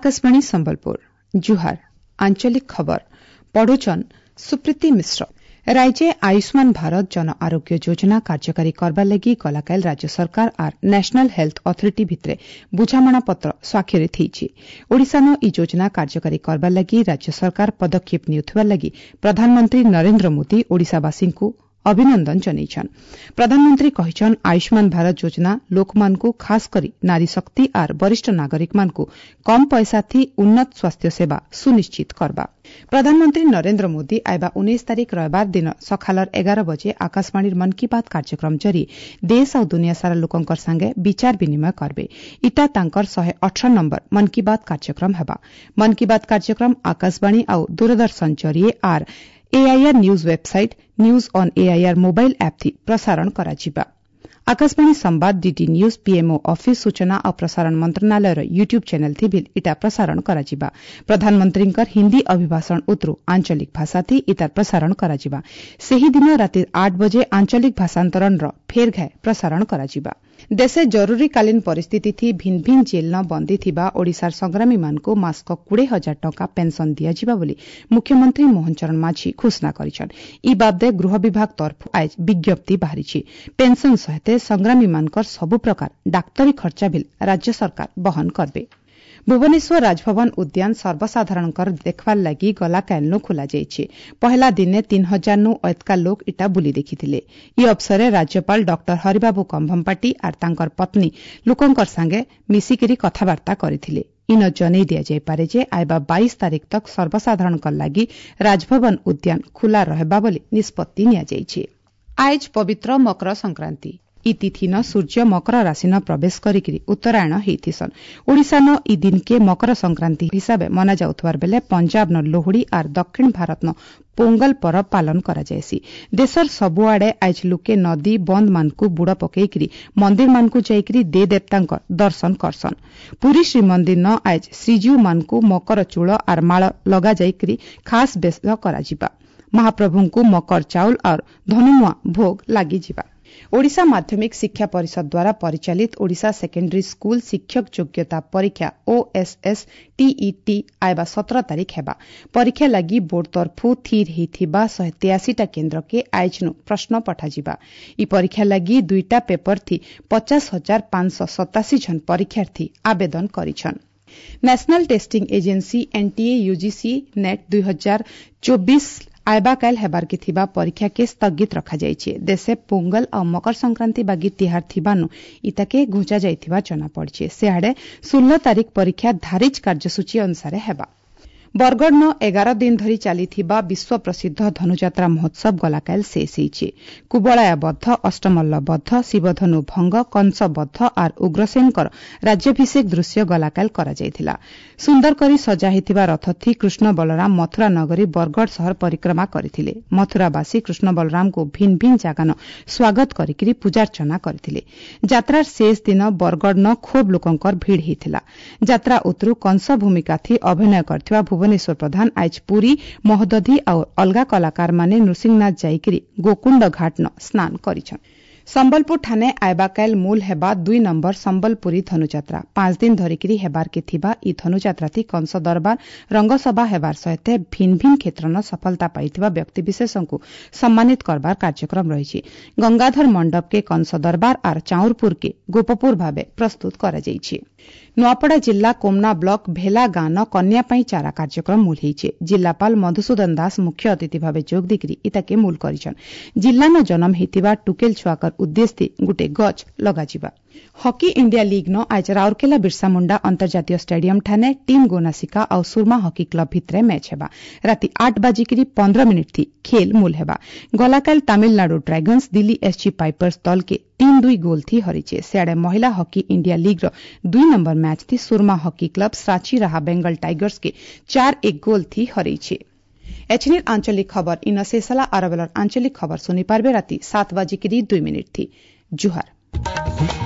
आकाशवाणी संबलपुर जुहार आंचलिक खबर पढ़ुचन सुप्रीति मिश्र। राज्य आयुष्मान भारत जन आरोग्य योजना कार्यकारी करबा लगी गलाकाल राज्य सरकार आर नेशनल हेल्थ अथॉरिटी भितरे बुझामणा पत्र स्वाक्षरित होईछि। ओडिशानो ई योजना कार्यकारी करबा लगी राज्य सरकार पदक्षेप निउथबा लगी प्रधानमंत्री नरेंद्र मोदी ओडिशावासींकु अभिनंदन जनाइछन। प्रधानमंत्री कहिछन आयुष्मान भारत योजना लोकमानकु खास करी नारी शक्ति आर वरिष्ठ नागरिक मानकु कम पैसा थी उन्नत स्वास्थ्य सेवा सुनिश्चित करबा। प्रधानमंत्री नरेंद्र मोदी आइबा 19 तारिख रविवार दिन सखालर 11 बजे आकाशवाणी मन की बात कार्यक्रम जरी देश और दुनिया सारा लोकंकर संगे विचार विनिमय करबे। इटा तांकर 118 नंबर मन की बात कार्यक्रम हेबा। मन की बात कार्यक्रम आकाशवाणी और दूरदर्शन जरिए आर AIR news website news on AIR mobile app थी प्रसारण कराजिबा। आकाशवाणी संवाद डीडी न्यूज पीएमओ ऑफिस सूचना और प्रसारण मंत्रणालय यूट्यूब चैनल थी भी इटा प्रसारण कराजिबा। प्रधानमंत्रींकर हिंदी अभिभाषण उतरू आंचलिक भाषा थी इतार प्रसारण कराजिबा। सेही दिन राति 8 बजे आंचलिक भाषांतरण फेर घाय प्रसारण कराजिबा। देशे जरूरीकालीन परिस्थिति थी भिन्न भिन्न जेल न बंदी थिबा ओडिशार संग्रामी मानकु मास्क 20,000 टंका पेंशन दियाजिबा बोली मुख्यमंत्री मोहन चरण माझी घोषणा करिछन। ई बाबदे गृह विभाग तरफ आज विज्ञप्ति बाहरिछि। पेंशन सहित संग्रामी मानकर सबु प्रकार डाक्तरी खर्चा बिल राज्य सरकार वहन करबे। भुवनेश्वर राजभवन उद्यान सर्वसाधारणकर देखवार लगी गलाकालनु खोला जाइछि। पहला दिने 3,000 नु अधिक लोक इटा बुली देखिथिले। ई अवसरे राज्यपाल डॉक्टर हरिबाबू कंभमपाटी आर तांकर पत्नी लोकंकर संगे मिसिकिरी कथावार्ता करिथिले। इन जनै दिया जाय पारे जे आइबा 22 तारिख तक सर्वसाधारणकर लगी राजभवन उद्यान खुला रहबा बोली निष्पत्ति निया जाइछि। आज पवित्र मकर संक्रांति। ई तिथि न सूर्य मकर राशि न प्रवेश करिकरी उत्तरायण हेथिसन। ओडिशा न ई दिन के मकर संक्रांति हिसाबे मना जाउथवार बेले पंजाब न लोहड़ी आर दक्षिण भारत न पोंगल पर्व पालन करा जायसी। देशर सबुआडे आज लोके नदी बंद मानकु बुड़ पकेइकरी मंदिर मानकु जाइकरी दे देवतांकर दर्शन करसन। पुरी श्रीमंदिर न आज श्रीजीव मानकु मकर चूल आर माळ लगा जाइकरी खास बेस कराजिबा। महाप्रभुंकु मकर चाउल और धनुमुआ भोग लागि जिबा। ओडिशा माध्यमिक शिक्षा परिषद द्वारा परिचालित ओडिशा सेकेंडरी स्कूल शिक्षक योग्यता परीक्षा ओएसएस टीईटी आइबा 17 तारिख हेबा। परीक्षा लगी बोर्ड तरफु थीर हेथिबा 183 टा केन्द्र के आइजनु प्रश्न पठाजिबा। ई परीक्षा लगी 2टा पेपर थी 50,587 जन परीक्षार्थी आवेदन करिछन। National testing agency NTA UGC NET 2024 आइबा काल हेबार के थिबा परीक्षा के स्थगित रखा जाइछे। देशे पोंगल और मकर संक्रांति बागी तिहार थिबानु इताके घुंचा जाइथिबा जना पड़छे। सेआडे 16 तारिख परीक्षा धारिज कार्यसूची अनुसार हेबा। बरगढ़ न 11 दिन धरी चलीथिबा विश्व प्रसिद्ध धनुजात्रा महोत्सव गलाकाल शेष होइछे। कुबलाया बद्ध अष्टमल्ल बद्ध शिवधनु भंग कंस बद्ध आर उग्रसेनकर राज्याभिषेक दृश्य गलाकाल करा जायथिला। सुंदर करी सजा हेथिबा रथ थी कृष्ण बलराम मथुरा नगरी बरगढ़ शहर परिक्रमा करथिले। मथुरावासी कृष्ण बलराम को भिन्न भिन्न जागान स्वागत करिकरी पूजार्चना करथिले। यात्रार शेष दिन बरगढ़ न खूब लोकंकर भीड़ हेथिला। यात्रा उतरू कंस भूमिका थी अभिनय करथिबा भुवनेश्वर प्रधान आज पुरी महोदधी और अलगा कलाकार माने नृसिंहनाथ जाइकरी गोकुंड घाट न स्नान करिछन। संबलपुर ठाने आइबा काल मूल हेबा 2 नंबर संबलपुरी धनुजात्रा 5 दिन धरिकरी हेबार के थिबा। ई धनुजात्रा थी कंस दरबार रंगसभा हेबार सहित भिन्न भिन्न क्षेत्र न सफलता पाइथिबा व्यक्ति विशेषंकु सम्मानित करबार कार्यक्रम रहिछि। गंगाधर मंडप के कंस दरबार आर चाउरपुर के गोपपुर भाबे प्रस्तुत करा जाइछि। नुआपड़ा जिला कोमना ब्लॉक भेला गान कन्या पाई चारा कार्यक्रम मूल होइछे। जिलापाल मधुसूदन दास मुख्य अतिथि भावे जोग दिकरी इताके मूल करिछन। जिला न जन्म हेतिबा टुकेल छुआकर उद्देश्य गुटे गच लगाजिबा। हॉकी इंडिया लीग न आज राउरकेला बिरसा मुंडा अंतर्जातीय स्टेडियम ठाने टीम गोनासिका और सुरमा हॉकी क्लब भितरे मैच हेबा। राति 8 बजिकरी 15 मिनिट थी खेल मूल हेबा। गलाकाल Tamil Nadu dragons Delhi SG pipers दल के 3-2 गोल थी हरिचे। सियाड़े महिला hockey India league 2 number match थी सुरमा हॉकी क्लब साची रहा बेंगल टाइगर्स के 4-1 गोल थी हरिचे। एचनिर आंचलिक खबर इन शेषला अरबलर आंचलिक खबर सुनी पारबे राति 7 बजिकरी 2 मिनिट थी। जुहार।